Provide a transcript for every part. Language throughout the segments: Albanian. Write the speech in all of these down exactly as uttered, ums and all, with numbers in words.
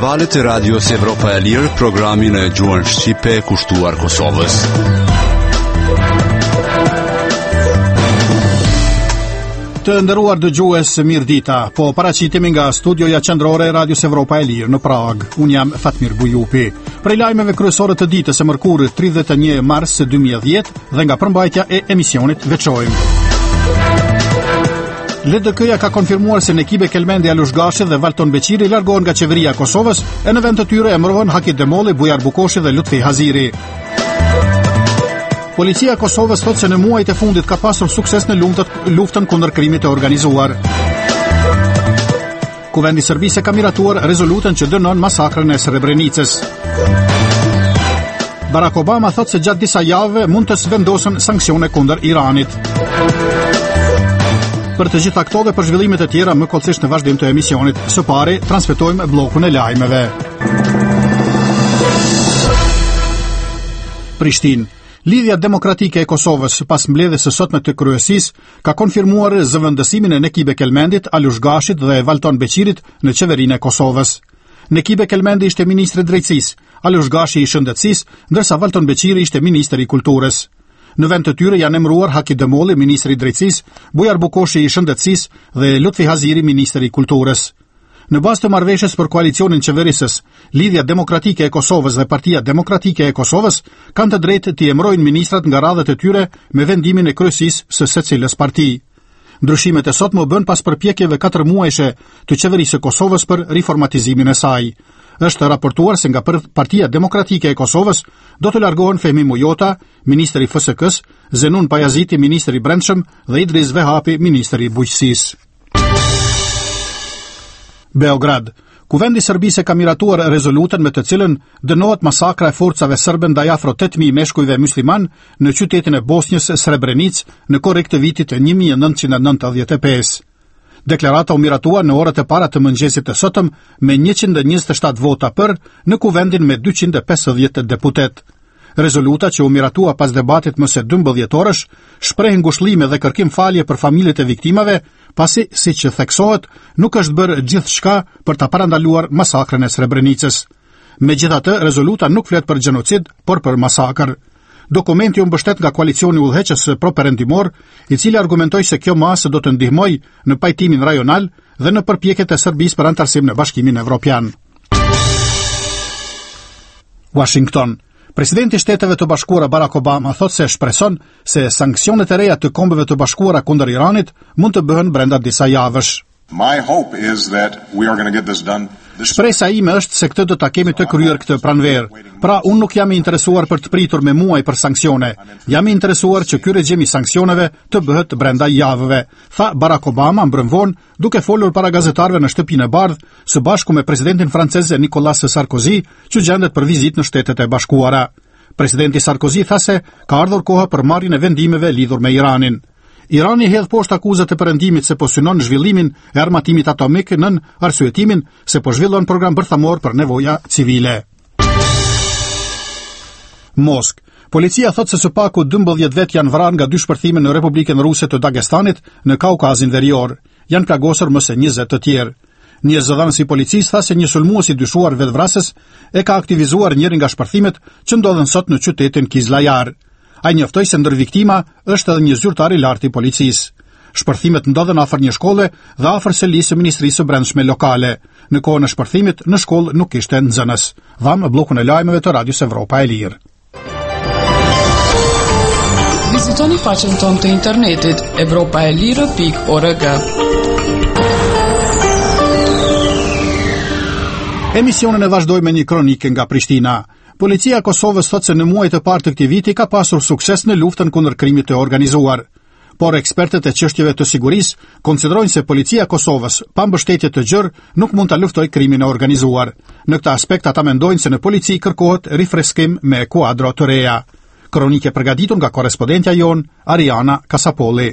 valët e Radios Evropa e Lirë, programin e gjuhën shqipe kushtuar Kosovës. Të nderuar dëgjues, mirë dita. Po paraqitemi nga studioja qendrore e Radios Evropa e Lirë në Prag. Unë jam Fatmir Bujupi. Prej lajmeve kryesore të ditës së mërkurë tridhjetë e një mars dy mijë e dhjetë dhe nga përmbajtja e emisionit veçojmë. L D K-ja ka konfirmuar se Nekibe Kelmendi Alushgashi dhe Valton Beqiri largohen nga qeveria e Kosovës e në vend të tyre emërohen Haki Demolli, Bujar Bukoshi dhe Lutfi Haziri. Policia e Kosovës thotë se në muajt e fundit ka pasur sukses në luftën kundër krimit të organizuar. Kuvendi i Serbisë ka miratuar rezolutën që dënon masakrën e Srebrenicës. Barack Obama thotë se gjatë disa javëve mund të vendosen sanksione kundër Iranit. Për të gjitha këto dhe për zhvillimet e tjera më kollësisht në vazhdim të emisionit, së pari transmetojmë bllokun e lajmeve. Prishtinë. Lidhja Demokratike e Kosovës pas mbledhjes së sotme të kryesisë ka konfirmuar zëvendësimin e Nekibe Kelmendit, Alushgashit dhe Valton Beqirit në qeverinë e Kosovës. Nekibe Kelmendi ishte ministri i drejtësisë, Alushgashi i shëndetësisë, ndërsa Valton Beqiri ishte ministri i kulturës. Në vend të tyre janë emëruar Haki Demolli, ministri i drejtësisë, Bujar Bukoshi i shëndetësisë dhe Lutfi Haziri, ministri i kulturës. Në bazë të marrëveshjes për koalicionin qeverisës, Lidhja Demokratike e Kosovës dhe Partia Demokratike e Kosovës kanë të drejtë të emërojnë ministrat nga radhët e tyre me vendimin e kryesisë së secilës parti. Ndryshimet e sotme u bën pas përpjekjeve katër muajshe të qeverisë së Kosovës për riformatizimin e saj. Është raportuar se nga Partia Demokratike e Kosovës do të largohen Fehmi Mujota, ministri i F S K-s, Zenun Pajaziti, ministri i Brendshëm dhe Idris Vehapi, ministri i Bujqësisë. Beograd. Kuvendi i Serbisë ka miratuar rezolutën me të cilën dënohet masakra e forcave serbe ndaj afro tetë mijë meshkujve musliman në qytetin e Bosnjës Srebrenicë në korrik të vitit një mijë e nëntëqind e nëntëdhjetë e pesë. Deklarata u miratua në orët e para të mëngjesit të sotëm me njëqind e njëzet e shtatë vota për në kuvendin me dyqind e pesëdhjetë deputet. Rezoluta që u miratua pas debatit më së dymbëdhjetë orësh shpreh ngushëllime dhe kërkim falje për familjet e viktimave, pasi, siç theksohet, nuk është bërë gjithçka për ta parandaluar masakrën e Srebrenicës. Megjithatë, rezoluta nuk flet për gjenocid, por për masakër. Dokumenti u mbështet nga koalicioni udhëheqës pro-perëndimor, i cili argumentoi se kjo masë do të ndihmojë në pajtimin rajonal dhe në përpjekjet e Serbisë për antarësim në Bashkimin Evropian. Washington. Presidenti i Shteteve të Bashkuara Barack Obama thotë se shpreson se sanksionet e reja të Kombeve të Bashkuara kundër Iranit mund të bëhen brenda disa javësh. My hope is that we are going to get this done. Shpresa ime është se këtë do ta kemi të kryer këtë pranverë. Pra, unë nuk jam i interesuar për të pritur me muaj për sanksione. Jam i interesuar që ky regjim i sanksioneve të bëhet brenda javëve, tha Barack Obama mbrëm vonë, duke folur para gazetarëve në Shtëpinë e Bardhë, së bashku me presidentin francez Nicolas Sarkozy, që gjendet për vizitë në Shtetet e Bashkuara. Presidenti Sarkozy tha se ka ardhur koha për marrjen e vendimeve lidhur me Iranin. Irani hedh poshtë akuzat e Perëndimit se po synon zhvillimin e armatimit atomik nën arsyetimin se po zhvillon program bërthamor për nevoja civile. Mosk. Policia thotë se së paku dymbëdhjetë vet janë vrarë nga dy shpërthime në Republikën Ruse të Dagestanit në Kaukazin Verior. Janë plagosur më se njëzet të tjerë. Një zëdhënës i policisë tha se një sulmues i dyshuar vetvrasës e ka aktivizuar njërin nga shpërthimet që ndodhen sot në qytetin Kizlajar. Ai njoftoi se ndër viktima është edhe një zyrtar i lartë i policisë. Shpërthimet ndodhen afër një shkolle dhe afër selisë së Ministrisë së Brendshme lokale. Në kohën e shpërthimit në shkollë nuk kishte nxënës. Dham bllokun e lajmeve të Radios Evropa e Lirë. Vizitoni faqen tonë të internetit evropaelire pikë org. Emisionin e vazhdoj me një kronikë nga Prishtina. Policia e Kosovës thotë se në muajt e parë të këtij viti ka pasur sukses në luftën kundër krimit të organizuar. Por ekspertët e çështjeve të sigurisë konsiderojnë se policia e Kosovës, pa mbështetje të gjerë, nuk mund ta luftojë krimin e organizuar. Në këtë aspekt ata mendojnë se në polici kërkohet rifreskim me kuadro të reja. Kronikë e përgatitur nga korrespondentja jon Ariana Kasapolli.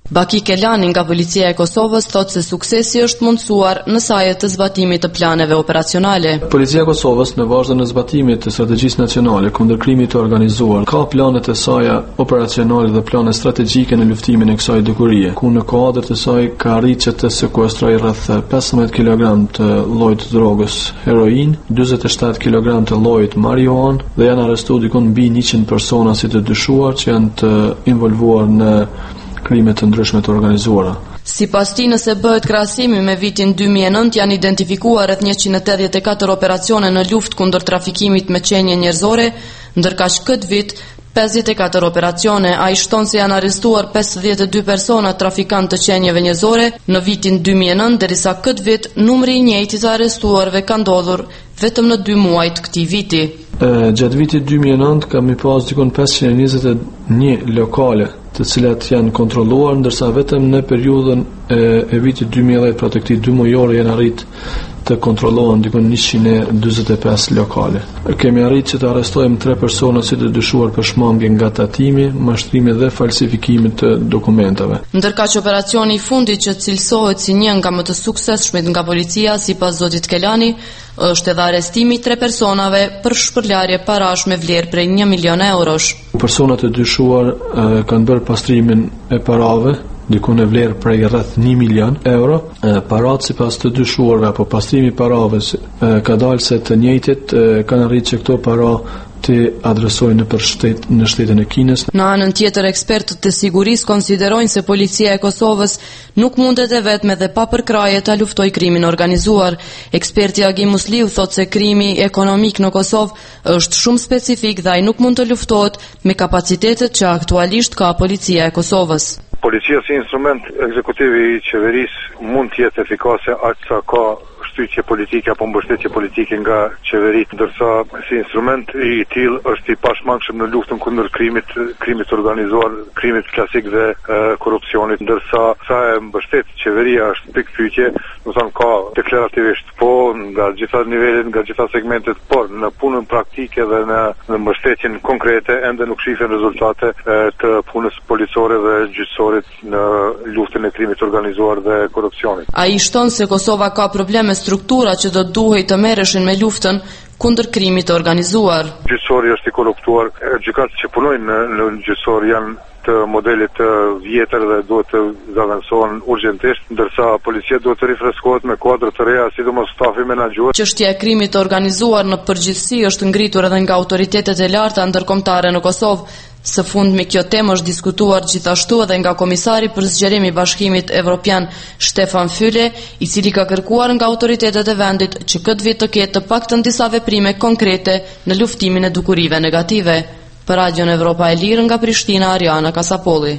Baki Kelani nga policia e Kosovës thotë se suksesi është mundësuar në sajë të zbatimit të planeve operacionale. Policia e Kosovës në vazhdim të zbatimit të strategjisë nacionale kundër krimit të organizuar ka planet e saj operacionale dhe plane strategjike në luftimin e kësaj dukurie, ku në kuadër të saj ka arritur të sekuestrojë rreth pesëmbëdhjetë kilogram të llojit të drogës heroin, dymbëdhjetë e shtatë kilogram të llojit marijuan dhe janë arrestuar diku mbi njëqind persona si të dyshuar që janë të involvuar në krime të ndryshme të organizuara. Sipas tij, nëse bëhet krahasimi me vitin dy mijë e nëntë, janë identifikuar rreth njëqind e tetëdhjetë e katër operacione në luftë kundër trafikimit me qenie njerëzore, ndërkaq këtë vit pesëdhjetë e katër operacione. Ai shton se janë arrestuar pesëdhjetë e dy persona trafikantë të qenieve njerëzore në vitin dy mijë e nëntë, derisa këtë vit numri i njëjtë të arrestuarve ka ndodhur vetëm në dy muaj të këtij viti. E, gjatë vitit dy mijë e nëntë kam i pas dikon pesëqind e njëzet e një lokale të cilat janë kontrolluar, ndërsa vetëm në periudhën e, e vitit dy mijë e dhjetë, pra të këtij dy mujore, janë arrit të kontrollohen dikon njëqind e dyzet e pesë lokale. Kemi arritur që të arrestojmë tre persona si të dyshuar për shmangje nga tatimi, mashtrimi dhe falsifikimi të dokumentave. Ndërkaq operacioni i fundit që cilësohet si një nga më të suksesshmit nga policia sipas zotit Kelani është edhe arrestimi i tre personave për shpërlarje parash me vlerë prej një milion eurosh. Personat e dyshuar e, kanë bërë pastrimin e parave diku në vlerë prej rreth një milion euro. E, parat sipas të dyshuarve apo pastrimi i parave e, ka dalë se të njëjtit e, kanë arritur që këto para të adresojnë për shtet, në shtetin e Kinës. Në anën tjetër, ekspertët e sigurisë konsiderojnë se policia e Kosovës nuk mundet e vetme dhe pa përkraje ta luftojë krimin organizuar. Eksperti Agi Musliu thotë se krimi ekonomik në Kosovë është shumë specifik dhe ai nuk mund të luftohet me kapacitetet që aktualisht ka policia e Kosovës. Policia si instrument ekzekutiv i qeverisë mund të jetë efikase aq sa ka shtytje politike apo mbështetje politike nga qeveria, ndërsa si instrument i tillë është i pashmangshëm në luftën kundër krimit, krimit organizuar, krimit klasik dhe e, korrupsionit, ndërsa sa e mbështet qeveria është pikë pyetje, do të thonë ka deklarativisht po nga gjitha nivelet, nga gjitha segmentet, por në punën praktike dhe në, në mbështetjen konkrete ende nuk shihen rezultate e, të punës policore dhe gjyqësorit në luftën e krimit organizuar dhe korrupsionit. Ai shton se Kosova ka probleme struktura që do duhej të merreshin me luftën kundër krimit të organizuar. Gjyqësori është i korruptuar, gjykatët që punojnë në, në gjyqësor janë të modelit të vjetër dhe duhet të zëvendësohen urgjentisht, ndërsa policia duhet të rifreskohet me kuadra të reja, sidomos stafi menaxhuar. Çështja e krimit të organizuar në përgjithësi është ngritur edhe nga autoritetet e larta ndërkombëtare në Kosovë. Së fundmi kjo temë është diskutuar gjithashtu edhe nga komisari për zgjerim i Bashkimit Evropian Stefan Füle, i cili ka kërkuar nga autoritetet e vendit që këtë vit të ketë të paktën disa veprime konkrete në luftimin e dukurive negative. Për Radion Evropa e Lirë nga Prishtina, Ariana Kasapolli.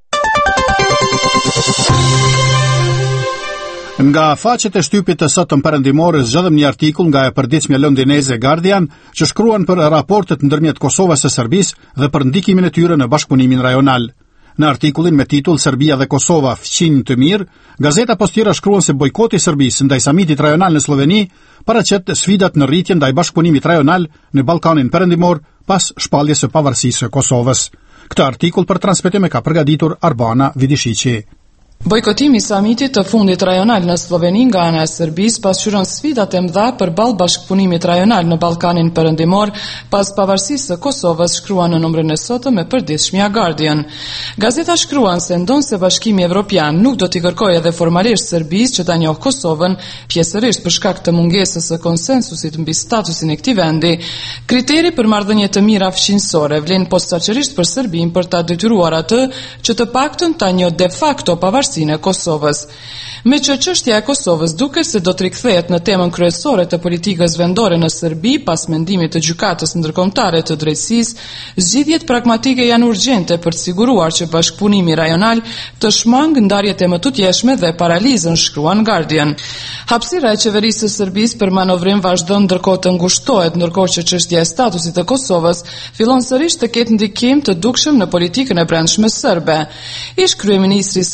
Nga faqet e shtypit të sotëm perëndimore zgjedhëm një artikull nga e përditshmja londineze Guardian që shkruan për raportet ndërmjet Kosovës e Serbisë dhe për ndikimin e tyre në bashkëpunimin rajonal. Në artikullin me titull Serbia dhe Kosova fqinj të mirë, gazeta postira shkruan se bojkoti i Serbisë ndaj samitit rajonal në Sloveni paraqet sfidat në rritje ndaj bashkëpunimit rajonal në Ballkanin Perëndimor pas shpalljes së pavarësisë së Kosovës. Këtë artikull për transmetim e ka përgatitur Arbana Vidishiqi. Bojkotimi i samitit të fundit rajonal në Sloveni nga ana e Serbisë pasqyron sfidat e mëdha përballë bashkëpunimit rajonal në Ballkanin Perëndimor pas pavarësisë së Kosovës, shkruan në numrin e sotëm e përditshmja Guardian. Gazeta shkruan se ndonse se Bashkimi Evropian nuk do t'i kërkojë edhe formalisht Serbisë që ta njohë Kosovën, pjesërisht për shkak të mungesës së konsensusit mbi statusin e këtij vendi, kriteri për marrëdhënie të mira fqinjësore vlen posaçërisht për Serbinë për ta detyruar atë që të paktën ta njohë de facto pavarësinë e Kosovës. Me që çështja e Kosovës duket se do të rikthehet në temën kryesore të politikës vendore në Serbi pas mendimit të Gjykatës Ndërkombëtare të Drejtësisë, zgjidhjet pragmatike janë urgjente për të siguruar që bashkëpunimi rajonal të shmangë ndarjet e mëtutjeshme dhe paralizën, shkruan Guardian. Hapësira e qeverisë së Serbisë për manovrim vazhdon ndërkohë të ngushtohet, ndërkohë që çështja e statusit të Kosovës fillon sërish të ketë ndikim të dukshëm në politikën e brendshme serbe. Ish kryeministri serb dhe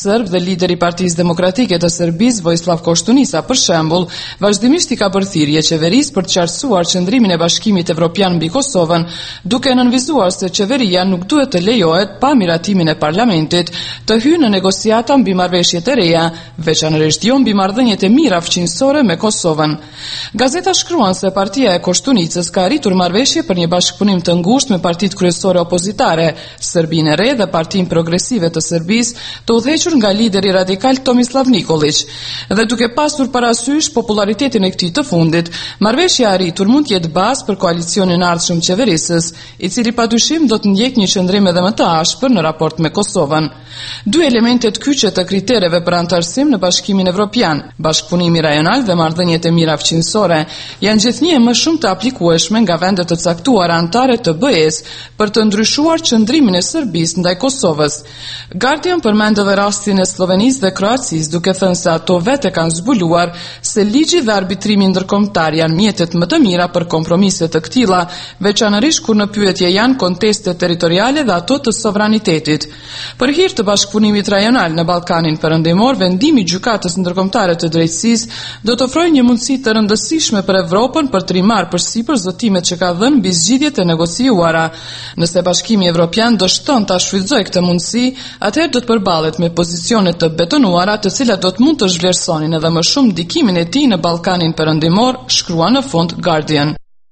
lideri i Partisë Demokratike të Serbisë, Vojislav Koštunica, për shembull, vazhdimisht i ka bërë thirrje qeverisë për të qartësuar qëndrimin e Bashkimit Evropian mbi Kosovën, duke nënvizuar se qeveria nuk duhet të lejohet pa miratimin e parlamentit të hyjë në negociata mbi marrëveshjet e reja, veçanërisht jo mbi marrëdhëniet e mira fqinjësore me Kosovën. Gazeta shkruan se partia e Koštunicës ka arritur marrëveshje për një bashkëpunim të ngushtë me partitë kryesore opozitare, Serbinë e Re dhe Partinë Progresive të Serbisë, të udhëhequr nga lideri radikal Tomislav Nikolić. Dhe duke pasur parasysh popularitetin e këtij të fundit, marrëveshja e arritur mund të jetë bazë për koalicionin e ardhshëm qeverisës, i cili padyshim do të ndjek një qëndrim edhe më të ashpër në raport me Kosovën. Dy elementet kyçe të kritereve për antarësim në Bashkimin Evropian, bashkëpunimi rajonal dhe marrëdhëniet e mira fqinjësore, janë gjithnjë më shumë të aplikueshme nga vendet të caktuara anëtare të B E-s për të ndryshuar qëndrimin e Serbisë ndaj Kosovës. Guardian përmend edhe rastin e Slovenisë dhe Kroacisë, duke thënë se ato vetë kanë zbuluar se ligji dhe arbitrimi ndërkombëtar janë mjetet më të mira për kompromise të këtilla, veçanërisht kur në pyetje janë konteste territoriale dhe ato të sovranitetit. Për hir të bashkëpunimit rajonal në Ballkanin Perëndimor, vendimi i Gjykatës Ndërkombëtare të Drejtësisë do të ofrojë një mundësi të rëndësishme për Evropën për të rimarrë përsipër zotimet që ka dhënë mbi zgjidhjet e negociuara. Nëse Bashkimi Evropian do shton ta shfrytëzojë këtë mundësi, atëherë do të përballet me pozicione të betonuara, të cilat do të mund të zhvlerësonin edhe më shumë ndikimin e tij në Ballkanin Perëndimor, shkrua në fund Guardian.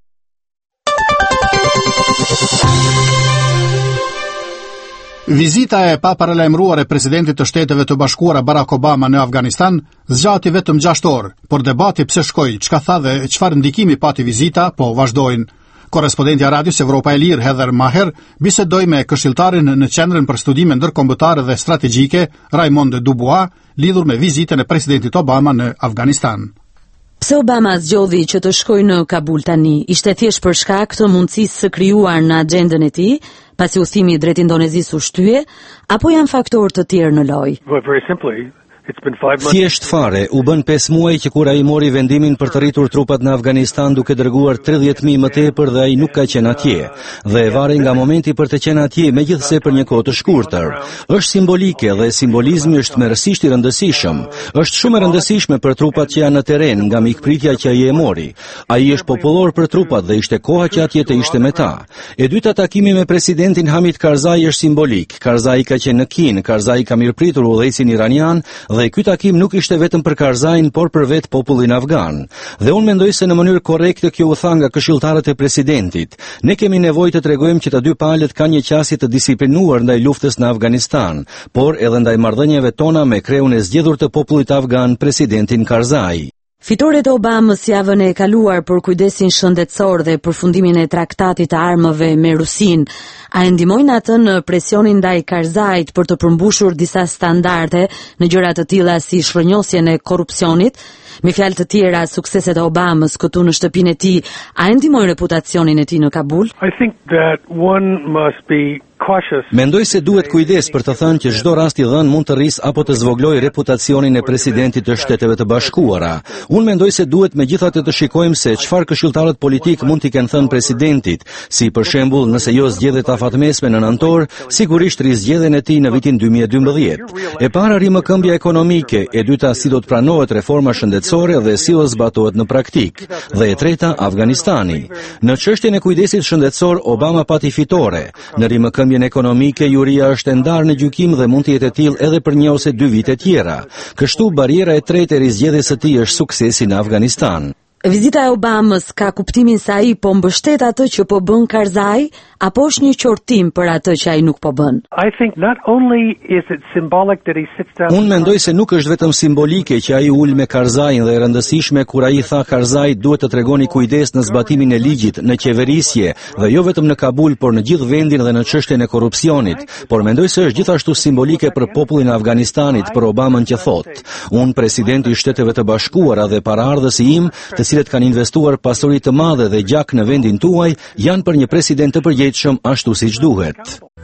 Vizita e paparalajmëruar e presidentit të Shteteve të Bashkuara Barack Obama në Afganistan zgjati vetëm gjashtë orë, por debati pse shkoi, çka tha dhe çfarë ndikimi pati vizita, po vazhdojnë. Korrespondentja Radios Evropa e Lirë Heather Maher bisedoi me këshilltarin në Qendrën për Studime Ndërkombëtare dhe Strategjike Raymond Dubois lidhur me vizitën e presidentit Obama në Afganistan. Pse Obama zgjodhi që të shkojë në Kabul tani? Ishte thjesht për shkak të mundësisë së krijuar në agjendën e tij, pasi udhëtimi drejt Indonezisë u shtye, apo janë faktorë të tjerë në lojë? Well, very simply, it's been five months. Thjesht fare, u bën pesë muaj që kur ai mori vendimin për të rritur trupat në Afganistan duke dërguar tridhjetë mijë më tepër dhe ai nuk ka qenë atje. Dhe e vari nga momenti për të qenë atje, megjithse për një kohë të shkurtër. Është simbolike dhe simbolizmi është merësisht i rëndësishëm. Është shumë e rëndësishme për trupat që janë në teren, nga mikpritja që ai e mori. Ai është popullor për trupat dhe ishte koha që atje të ishte me ta. E dyta, takimi me presidentin Hamid Karzai është simbolik. Karzai ka qenë në Kin, Karzai ka mirëpritur udhëheqësin iranian dhe ky takim nuk ishte vetëm për Karzain, por për vetë popullin afgan. Dhe unë mendoj se në mënyrë korrekte kjo u tha nga këshilltarët e presidentit. Ne kemi nevojë të tregojmë që të dy palët kanë një qasje të disiplinuar ndaj luftës në Afganistan, por edhe ndaj marrëdhënieve tona me kreun e zgjedhur të popullit afgan, presidentin Karzai. Fitoret e Obamës javën e kaluar për kujdesin shëndetësor dhe përfundimin e traktatit të armëve me Rusin, a e ndihmojnë atë në presionin ndaj Karzait për të përmbushur disa standarde në gjëra të tilla si shërnjosjen e korrupsionit? Me fjalë të tjera, sukseset e Obamës këtu në shtëpinë e tij a e ndihmojnë reputacionin e tij në Kabul? I think that one must be cautious. Mendoj se duhet kujdes për të thënë që çdo rast i dhënë mund të rrisë apo të zvogëlojë reputacionin e presidentit të Shteteve të Bashkuara. Unë mendoj se duhet megjithatë të shikojmë se çfarë këshilltarët politik mund t'i kenë thënë presidentit, si për shembull nëse jo zgjedhet afatmesme në nëntor, sigurisht rizgjedhjen e tij në vitin dy mijë e dymbëdhjetë. E para rimëkëmbja ekonomike, e dyta si do të pranohet reforma shëndetësore dhe si do zbatohet në praktik, dhe e treta Afganistani. Në çështjen e kujdesit shëndetësor Obama pati fitore. Në rimëkëmbjen ekonomike juria është e ndarë në gjykim dhe mund të jetë e tillë edhe për një ose dy vite tjera. Kështu bariera e tretë e rizgjedhjes së tij është suksesi në Afganistan. Vizita e Obamës ka kuptimin se ai po mbështet atë që po bën Karzai, apo është një qortim për atë që ai nuk po bën? I think not only is it symbolic that he sits down. Unë mendoj se nuk është vetëm simbolike që ai ul me Karzain dhe e rëndësishme kur ai tha Karzai duhet të tregoni kujdes në zbatimin e ligjit, në qeverisje dhe jo vetëm në Kabul, por në gjithë vendin dhe në çështjen e korrupsionit. Por mendoj se është gjithashtu simbolike për popullin e Afganistanit, për Obamën që thotë: "Unë, presidenti i Shteteve të Bashkuara dhe paraardhësi im, të cilët kanë investuar pasuri të madhe dhe gjak në vendin tuaj, janë për një president të përgjegjshëm ashtu siç duhet."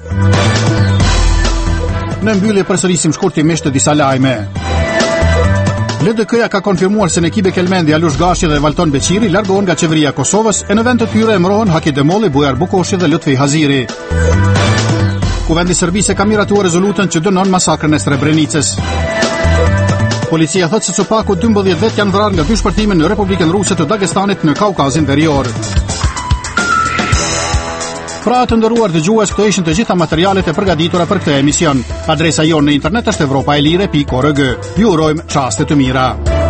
Në mbyllje përsërisim shkurtimisht disa lajme. L D K-ja ka konfirmuar se Nekibe Kelmendi, Alush Gashi dhe Valton Beqiri largohen nga qeveria e Kosovës, e në vend të tyre emërohen Haki Demolli, Bujar Bukoshi dhe Lutfi Haziri. Kuvendi Serbisë ka miratuar rezolutën që dënon masakrën e Srebrenicës. Policia thotë se Copaku dymbëdhjetë vet janë vrarë nga dy shpërthime në Republikën Ruse të Dagestanit në Kaukazin Verior. Pra të nderuar dëgjues, këto ishin të gjitha materialet e përgatitura për këtë emision. Adresa jonë në internet është evropaelire pikë org. Ju urojmë çaste të mira.